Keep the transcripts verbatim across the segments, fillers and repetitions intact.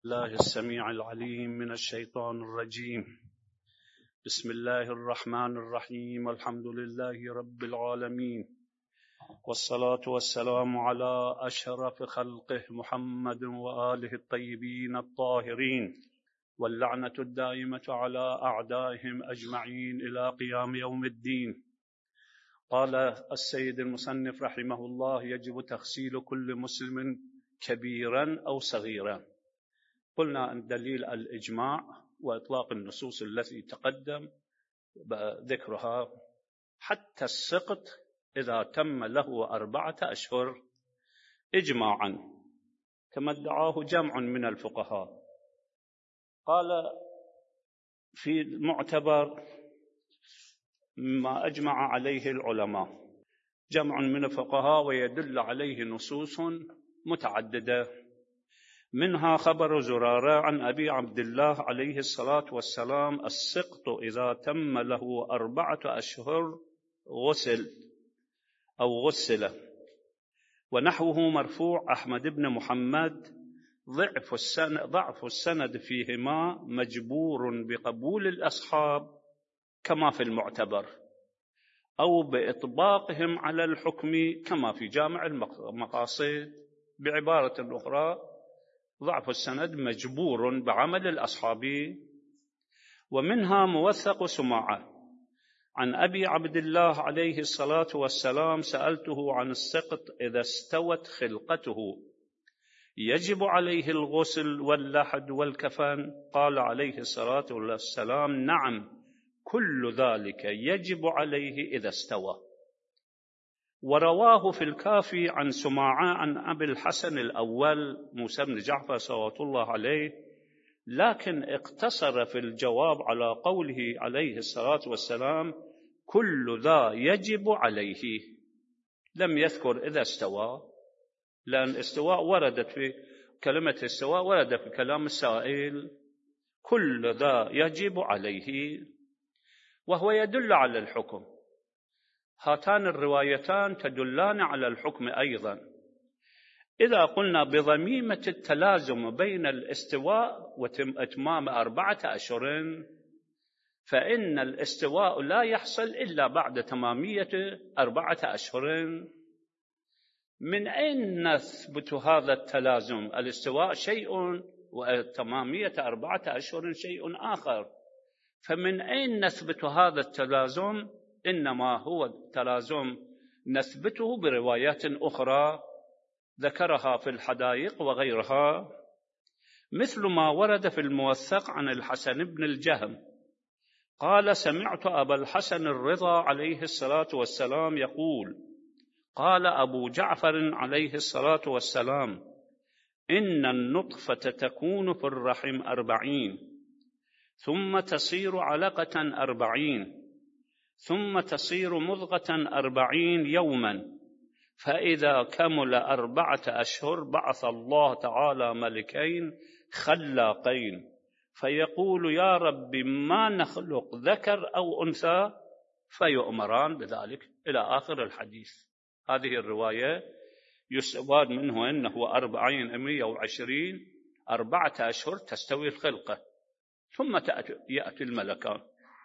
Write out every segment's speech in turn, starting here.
الله السميع العليم من الشيطان الرجيم. بسم الله الرحمن الرحيم. الحمد لله رب العالمين، والصلاة والسلام على أشرف خلقه محمد وآله الطيبين الطاهرين، واللعنة الدائمة على أعدائهم أجمعين إلى قيام يوم الدين. قال السيد المصنف رحمه الله: يجب تغسيل كل مسلم كبيرا أو صغيرا. قلنا أن دليل الإجماع وإطلاق النصوص التي تقدم ذكرها حتى السقط إذا تم له أربعة أشهر إجماعا، كما ادعاه جمع من الفقهاء. قال في المعتبر ما أجمع عليه العلماء جمع من الفقهاء، ويدل عليه نصوص متعددة، منها خبر زرارة عن أبي عبد الله عليه الصلاة والسلام: السقط إذا تم له أربعة أشهر غسل أو غسل. ونحوه مرفوع أحمد بن محمد: ضعف السند, ضعف السند فيهما مجبور بقبول الأصحاب كما في المعتبر، أو بإطباقهم على الحكم كما في جامع المقاصد. بعبارة أخرى، ضعف السند مجبور بعمل الأصحاب. ومنها موثق سماعة عن أبي عبد الله عليه الصلاة والسلام: سألته عن السقط إذا استوت خلقته يجب عليه الغسل واللحد والكفن؟ قال عليه الصلاة والسلام: نعم، كل ذلك يجب عليه إذا استوى. ورواه في الكافي عن سماعة عن أبي الحسن الأول موسى بن جعفر صلوات الله عليه، لكن اقتصر في الجواب على قوله عليه الصلاة والسلام: كل ذا يجب عليه، لم يذكر إذا استوى، لأن استواء وردت في كلمة استواء وردت في كلام السائل: كل ذا يجب عليه، وهو يدل على الحكم. هاتان الروايتان تدلان على الحكم أيضا. إذا قلنا بضميمة التلازم بين الاستواء وإتمام أربعة أشهر، فإن الاستواء لا يحصل إلا بعد تمامية أربعة أشهر. من أين نثبت هذا التلازم؟ الاستواء شيء وتمامية أربعة أشهر شيء آخر، فمن أين نثبت هذا التلازم؟ إنما هو التلازم نثبته بروايات أخرى ذكرها في الحدائق وغيرها، مثل ما ورد في الموثق عن الحسن بن الجهم قال: سمعت أبا الحسن الرضا عليه الصلاة والسلام يقول: قال أبو جعفر عليه الصلاة والسلام: إن النطفة تكون في الرحم أربعين، ثم تصير علقة أربعين، ثم تصير مضغة أربعين يوما، فإذا كمل أربعة أشهر بعث الله تعالى ملكين خلاقين فيقول: يا رب، ما نخلق ذكر أو أنثى؟ فيؤمران بذلك، إلى آخر الحديث. هذه الرواية يستفاد منه أنه أربعين مئة وعشرين أربعة أشهر تستوي الخلقة، ثم يأتي الملكان.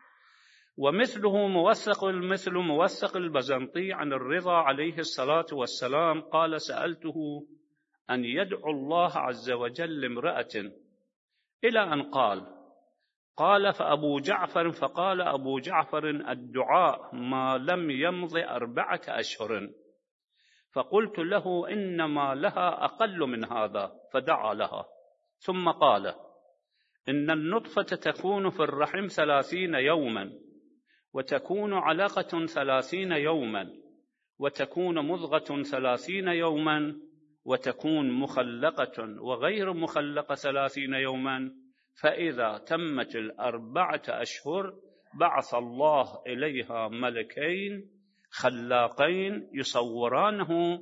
ومثله موثق مثل موثق البزنطي عن الرضا عليه الصلاة والسلام قال: سألته أن يدعو الله عز وجل امرأة، إلى أن قال قال فأبو جعفر فقال أبو جعفر: الدعاء ما لم يمض أربعة أشهر. فقلت له: إنما لها أقل من هذا، فدعا لها. ثم قال: إن النطفة تكون في الرحم ثلاثين يوما، وتكون علقة ثلاثين يوما، وتكون مضغة ثلاثين يوما، وتكون مخلقة وغير مخلقة ثلاثين يوما، فإذا تمت الأربعة أشهر بعث الله إليها ملكين خلاقين يصورانه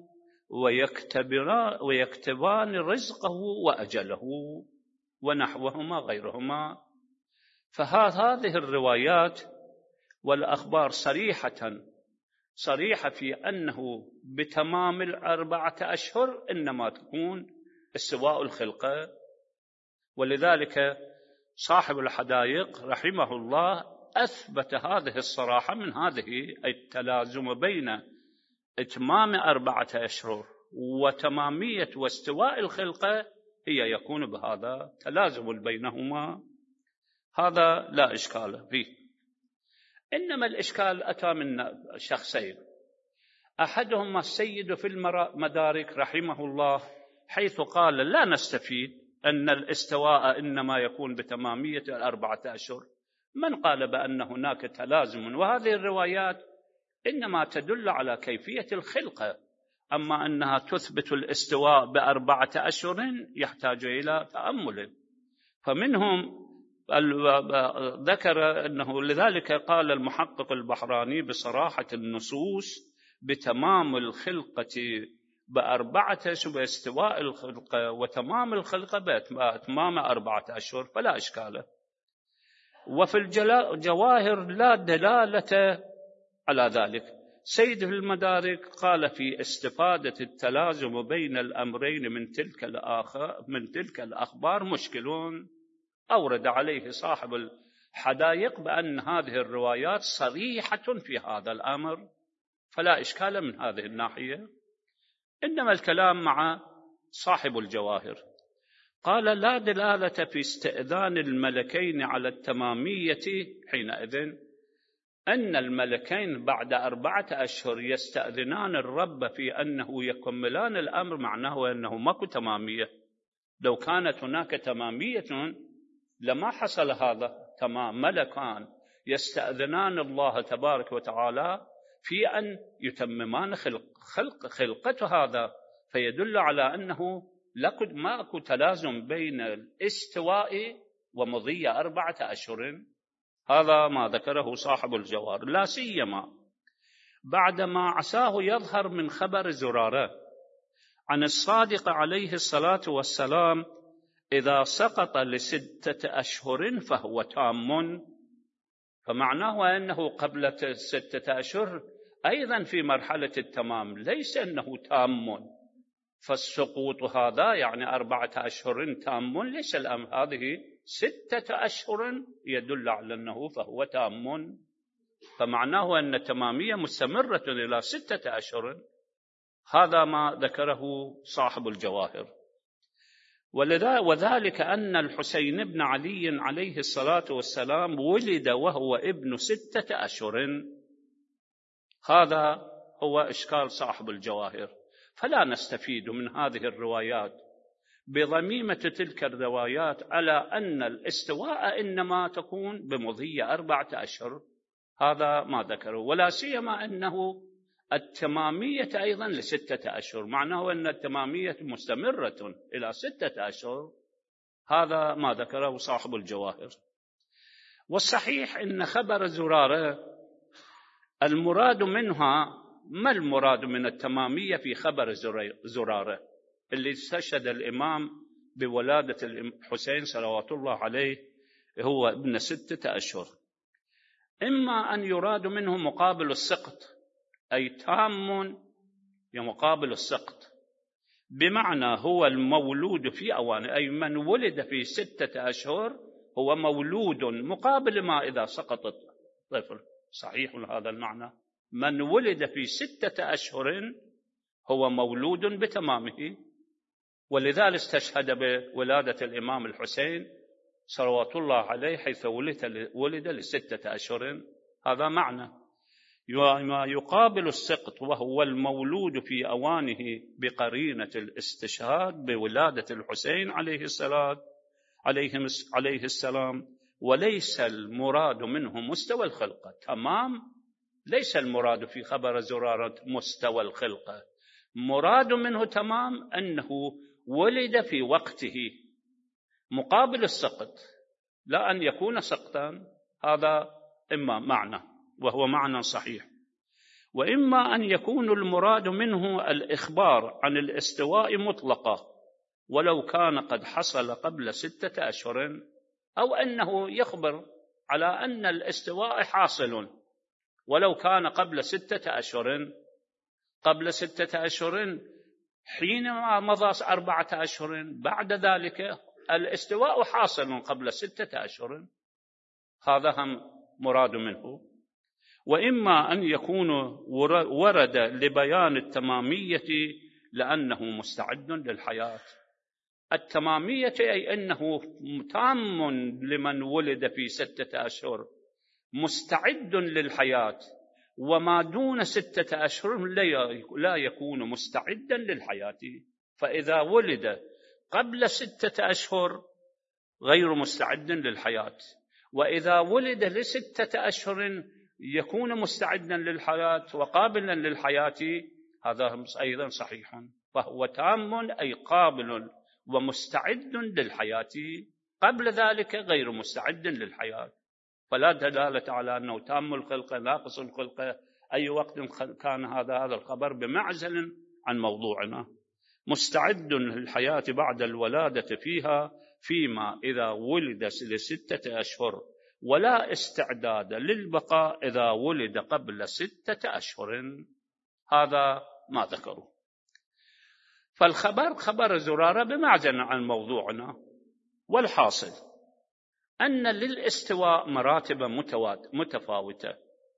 ويكتبان رزقه وأجله ونحوهما غيرهما. فهذه الروايات والأخبار صريحة صريحة في أنه بتمام الأربعة أشهر إنما تكون استواء الخلقة، ولذلك صاحب الحدائق رحمه الله أثبت هذه الصراحة من هذه التلازم بين إتمام أربعة أشهر وتمامية واستواء الخلقة، هي يكون بهذا تلازم بينهما، هذا لا إشكال فيه. إنما الإشكال أتى من شخصين، أحدهما السيد في المدارك رحمه الله، حيث قال لا نستفيد أن الاستواء إنما يكون بتمامية الأربعة أشهر، من قال بأن هناك تلازم، وهذه الروايات إنما تدل على كيفية الخلقة، أما أنها تثبت الاستواء بأربعة أشهر يحتاج إلى تأمل. فمنهم ذكر أنه لذلك قال المحقق البحراني بصراحة النصوص بتمام الخلقة بأربعة أشهر، باستواء الخلقة وتمام الخلقة بأتمام أربعة أشهر فلا إشكال. وفي الجواهر لا دلالة على ذلك. سيد المدارك قال في استفادة التلازم بين الأمرين من تلك الآخر من تلك الأخبار مشكلون، أورد عليه صاحب الحدائق بأن هذه الروايات صريحة في هذا الأمر، فلا إشكال من هذه الناحية. إنما الكلام مع صاحب الجواهر قال لا دلالة في استئذان الملكين على التمامية حينئذ، أن الملكين بعد أربعة أشهر يستأذنان الرب في أنه يكملان الأمر، معناه أنه ماكو تمامية. لو كانت هناك تمامية لما حصل هذا. تمام، ملكان يستأذنان الله تبارك وتعالى في أن يتممان خلق, خلق خلقة هذا، فيدل على أنه لقد ماكو تلازم بين الاستواء ومضي أربعة أشهر. هذا ما ذكره صاحب الجواهر، لا سيما بعدما عساه يظهر من خبر زرارة عن الصادق عليه الصلاة والسلام إذا سقط لستة أشهر فهو تام، فمعناه أنه قبل ستة أشهر أيضا في مرحلة التمام، ليس أنه تام. فالسقوط هذا يعني أربعة أشهر تام، ليس الأمر هذه ستة أشهر يدل على أنه فهو تام، فمعناه أن التمامية مستمرة إلى ستة أشهر. هذا ما ذكره صاحب الجواهر. وذلك أن الحسين بن علي عليه الصلاة والسلام ولد وهو ابن ستة أشهر، هذا هو إشكال صاحب الجواهر. فلا نستفيد من هذه الروايات بضميمة تلك الروايات على أن الاستواء إنما تكون بمضي أربعة أشهر، هذا ما ذكره. ولا سيما أنه التمامية أيضا لستة أشهر، معناه أن التمامية مستمرة إلى ستة أشهر، هذا ما ذكره صاحب الجواهر. والصحيح أن خبر زرارة المراد منها، ما المراد من التمامية في خبر زرارة اللي استشهد الإمام بولادة الحسين صلوات الله عليه هو ابن ستة أشهر؟ إما أن يراد منه مقابل السقط، أي تام يمقابل السقط، بمعنى هو المولود في أوانه، أي من ولد في ستة أشهر هو مولود، مقابل ما إذا سقط الطفل. صحيح هذا المعنى، من ولد في ستة أشهر هو مولود بتمامه. ولذلك استشهد بولادة الإمام الحسين صلوات الله عليه حيث ولد لستة أشهر، هذا معنى. ما يقابل السقط وهو المولود في أوانه بقرينة الاستشهاد بولادة الحسين عليه الصلاة عليه السلام، وليس المراد منه مستوى الخلقة. تمام، ليس المراد في خبر زرارة مستوى الخلقة، مراد منه تمام أنه ولد في وقته مقابل السقط، لا أن يكون سقطا. هذا إما معنى وهو معنى صحيح، وإما أن يكون المراد منه الإخبار عن الاستواء مطلقة ولو كان قد حصل قبل ستة أشهر، أو أنه يخبر على أن الاستواء حاصل ولو كان قبل ستة أشهر. قبل ستة أشهر حينما مضى أربعة أشهر، بعد ذلك الاستواء حاصل قبل ستة أشهر، هذا هم مراد منه. وإما أن يكون ورد لبيان التمامية لأنه مستعد للحياة. التمامية أي أنه تام لمن ولد في ستة أشهر مستعد للحياة، وما دون ستة أشهر لا يكون مستعدا للحياة. فإذا ولد قبل ستة أشهر غير مستعد للحياة، وإذا ولد لستة أشهر يكون مستعدا للحياة وقابلا للحياة، هذا أيضا صحيح. فهو تام أي قابل ومستعد للحياة، قبل ذلك غير مستعد للحياة. فلا دلالة على أنه تام الخلقة ناقص الخلقة أي وقت كان هذا هذا الخبر بمعزل عن موضوعنا. مستعد للحياة بعد الولادة فيها فيما إذا ولد لستة أشهر، ولا استعداد للبقاء إذا ولد قبل ستة أشهر. هذا ما ذكره. فالخبر خبر زرارة بمعزل عن موضوعنا. والحاصل أن للاستواء مراتب متفاوتة.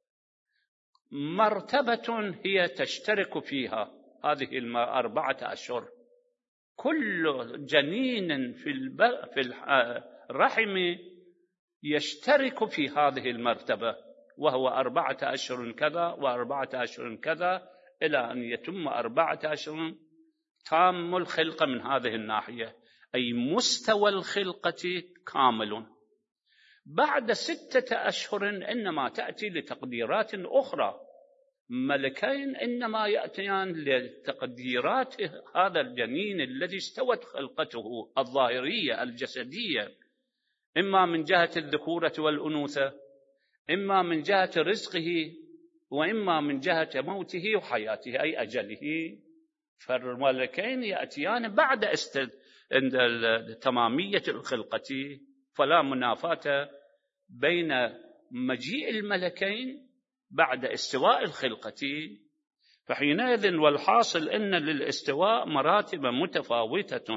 مرتبة هي تشترك فيها هذه الأربعة أشهر كل جنين في الرحم يشترك في هذه المرتبة، وهو أربعة أشهر كذا وأربعة أشهر كذا، إلى أن يتم أربعة أشهر تام الخلقة من هذه الناحية، أي مستوى الخلقة كامل. بعد ستة أشهر إنما تأتي لتقديرات أخرى. ملكين إنما يأتيان لتقديرات هذا الجنين الذي استوت خلقته الظاهرية الجسدية، إما من جهة الذكورة والأنوثة، إما من جهة رزقه، وإما من جهة موته وحياته أي أجله. فالملكين يأتيان بعد است... تمامية الخلقة، فلا منافاة بين مجيء الملكين بعد استواء الخلقة. فحينئذ والحاصل أن للاستواء مراتب متفاوتة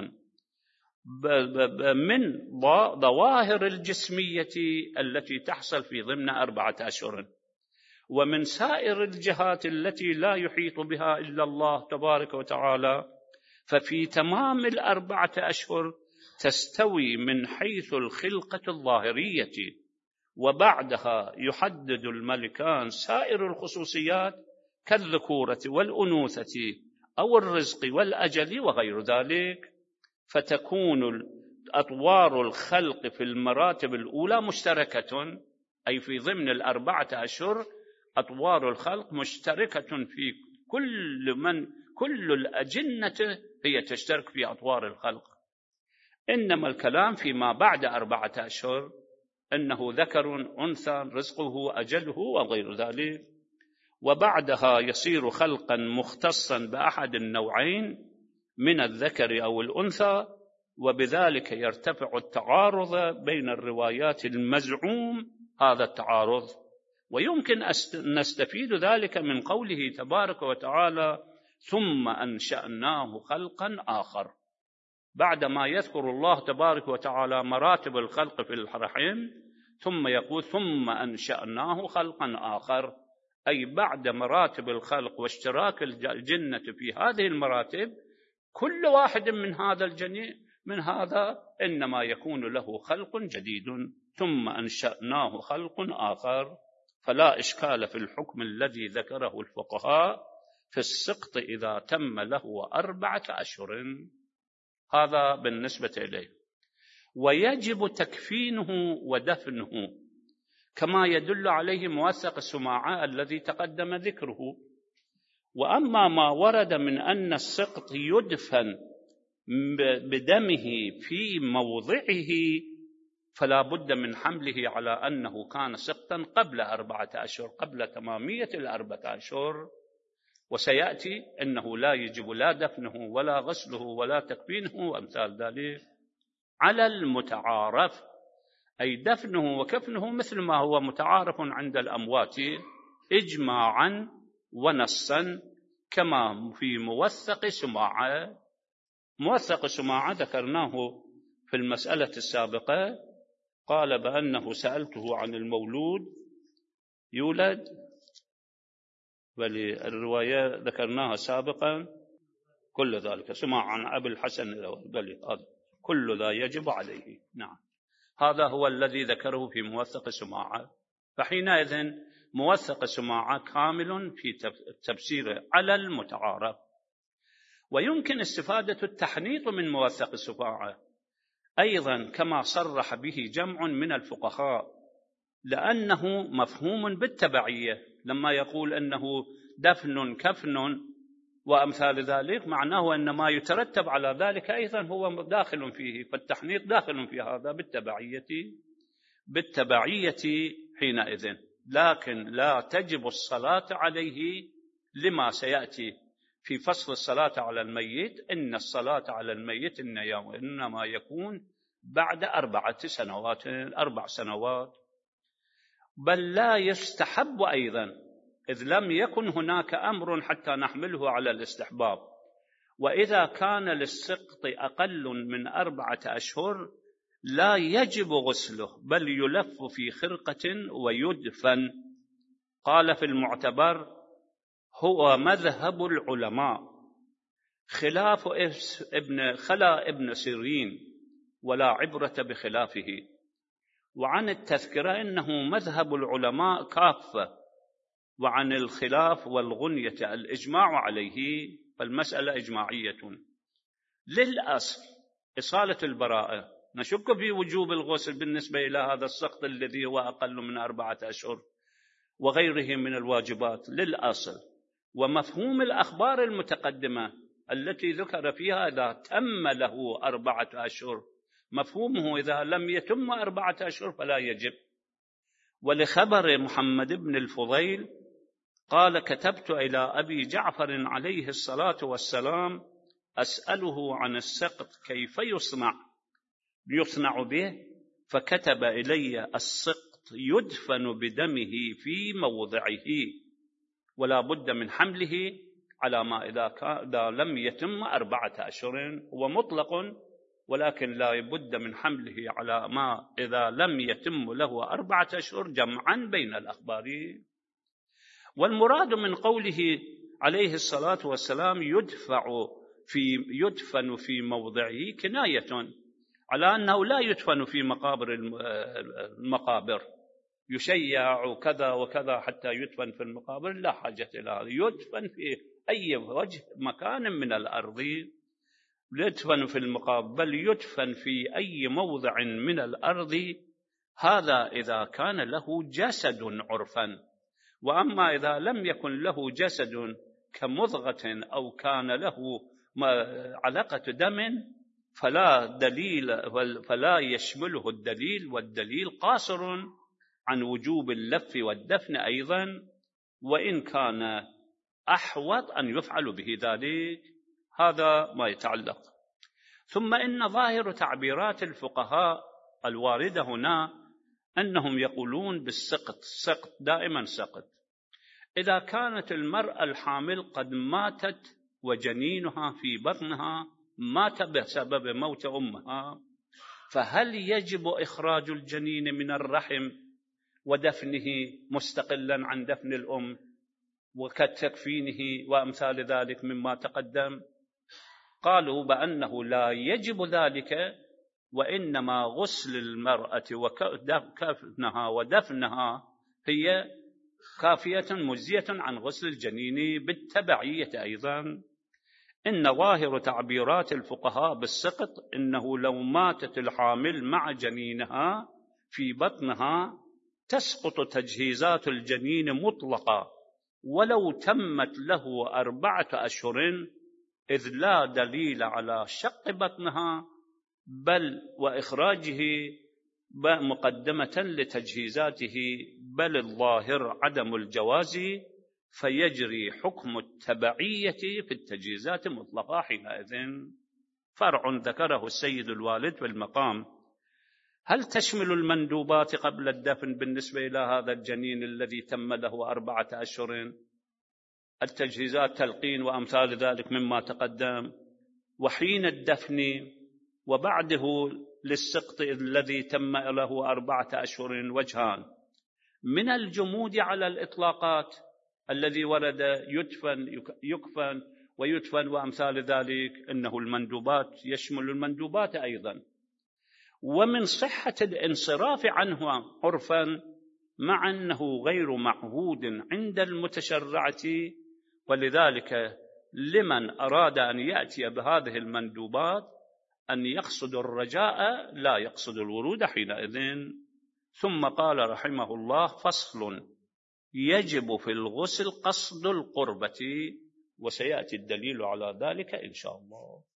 من ظواهر الجسمية التي تحصل في ضمن أربعة أشهر، ومن سائر الجهات التي لا يحيط بها إلا الله تبارك وتعالى. ففي تمام الأربعة أشهر تستوي من حيث الخلقة الظاهرية، وبعدها يحدد الملكان سائر الخصوصيات كالذكورة والأنوثة أو الرزق والأجل وغير ذلك. فتكون أطوار الخلق في المراتب الأولى مشتركة، أي في ضمن الأربعة أشهر أطوار الخلق مشتركة في كل من كل الأجنة هي تشترك في أطوار الخلق. إنما الكلام فيما بعد أربعة أشهر أنه ذكر أنثى رزقه أجله وغير ذلك، وبعدها يصير خلقا مختصا بأحد النوعين من الذكر أو الأنثى، وبذلك يرتفع التعارض بين الروايات المزعوم هذا التعارض. ويمكن أن نستفيد ذلك من قوله تبارك وتعالى ثم أنشأناه خلقا آخر. بعدما يذكر الله تبارك وتعالى مراتب الخلق في الرحم، ثم يقول ثم أنشأناه خلقا آخر، أي بعد مراتب الخلق واشتراك الجنة في هذه المراتب، كل واحد من هذا الجنين من هذا إنما يكون له خلق جديد. ثم أنشأناه خلق آخر. فلا إشكال في الحكم الذي ذكره الفقهاء في السقط إذا تم له أربعة أشهر. هذا بالنسبة إليه. ويجب تكفينه ودفنه كما يدل عليه موثق السماعة الذي تقدم ذكره. وأما ما ورد من أن السقط يدفن بدمه في موضعه فلا بد من حمله على أنه كان سقطا قبل أربعة أشهر، قبل تمامية الأربعة أشهر. وسيأتي أنه لا يجب لا دفنه ولا غسله ولا تكفينه وأمثال ذلك على المتعارف، أي دفنه وكفنه مثل ما هو متعارف عند الأموات إجماعا ونصا، كما في موثق سماعة. موثق سماعة ذكرناه في في المسألة السابقة قال بأنه سألته عن المولود يولد، والرواية ذكرناها سابقا كل ذلك سمع عن أبي الحسن الأول، كل ذا يجب عليه. نعم، هذا هو الذي ذكره في موثق سماعة. فحينئذ موثق سماعة كامل في تفسيره على المتعارف. ويمكن استفادة التحنيط من موثق سماعة أيضا كما صرح به جمع من الفقهاء، لأنه مفهوم بالتبعية. لما يقول أنه دفن كفن وأمثال ذلك، معناه أن ما يترتب على ذلك أيضا هو داخل فيه، فالتحنيط داخل في هذا بالتبعية بالتبعية حينئذ. لكن لا تجب الصلاة عليه لما سيأتي في فصل الصلاة على الميت. إن الصلاة على الميت إنما يكون بعد أربعة سنوات أربع سنوات بل لا يستحب أيضا، إذ لم يكن هناك أمر حتى نحمله على الاستحباب. وإذا كان للسقط أقل من أربعة أشهر لا يجب غسله، بل يلف في خرقة ويدفن. قال في المعتبر: هو مذهب العلماء، خلاف ابن خلا ابن سيرين، ولا عبرة بخلافه. وعن التذكرة إنه مذهب العلماء كافة، وعن الخلاف والغنية الإجماع عليه، فالمسألة إجماعية. للأصل إصالة البراءة، نشك في وجوب الغسل بالنسبة إلى هذا السقط الذي هو أقل من أربعة أشهر وغيره من الواجبات للأصل. ومفهوم الأخبار المتقدمة التي ذكر فيها إذا تم له أربعة أشهر، مفهومه إذا لم يتم أربعة أشهر فلا يجب. ولخبر محمد بن الفضيل قال: كتبت إلى أبي جعفر عليه الصلاة والسلام أسأله عن السقط كيف يصنع يصنع به، فكتب إلي: السقط يدفن بدمه في موضعه، ولا بد من حمله على ما إذا, إذا لم يتم أربعة أشهر. هو مطلق، ولكن لا بد من حمله على ما إذا لم يتم له أربعة أشهر، جمعا بين الأخبار. والمراد من قوله عليه الصلاة والسلام يدفع في يدفن في موضعه كناية على أنه لا يدفن في مقابر المقابر، يشيع كذا وكذا حتى يدفن في المقابر، لا حاجة إلى هذا. يدفن في أي وجه مكان من الأرض، يدفن في المقابر، بل يدفن في أي موضع من الأرض. هذا إذا كان له جسد عرفا. وأما إذا لم يكن له جسد كمضغة أو كان له علقة دم فلا دليل فلا يشمله الدليل، والدليل قاصر عن وجوب اللف والدفن أيضا، وإن كان أحوط أن يفعل به ذلك. هذا ما يتعلق. ثم إن ظاهر تعبيرات الفقهاء الواردة هنا أنهم يقولون بالسقط، سقط دائما سقط. إذا كانت المرأة الحامل قد ماتت وجنينها في بطنها مات بسبب موت أمها، فهل يجب إخراج الجنين من الرحم ودفنه مستقلا عن دفن الأم وكتكفينه وأمثال ذلك مما تقدم؟ قالوا بأنه لا يجب ذلك، وإنما غسل المرأة وكفنها ودفنها هي كافية مجزية عن غسل الجنين بالتبعية أيضا. إن ظاهر تعبيرات الفقهاء بالسقط إنه لو ماتت الحامل مع جنينها في بطنها تسقط تجهيزات الجنين مطلقة ولو تمت له أربعة أشهر، إذ لا دليل على شق بطنها بل وإخراجه مقدمة لتجهيزاته، بل الظاهر عدم الجواز، فيجري حكم التبعية في التجهيزات مطلقة حينئذ. فرع ذكره السيد الوالد في المقام: هل تشمل المندوبات قبل الدفن بالنسبة إلى هذا الجنين الذي تم له أربعة أشهر؟ التجهيزات تلقين وأمثال ذلك مما تقدم، وحين الدفن وبعده للسقط الذي تم له أربعة أشهر وجهان: من الجمود على الإطلاقات الذي ورد يدفن يكفن ويدفن وأمثال ذلك، إنه المندوبات يشمل المندوبات أيضا، ومن صحة الانصراف عنه عرفا مع أنه غير معهود عند المتشرعة، ولذلك لمن أراد أن يأتي بهذه المندوبات أن يقصد الرجاء لا يقصد الورود حينئذ. ثم قال رحمه الله: فصل: يجب في الغسل قصد القربة، وسيأتي الدليل على ذلك إن شاء الله.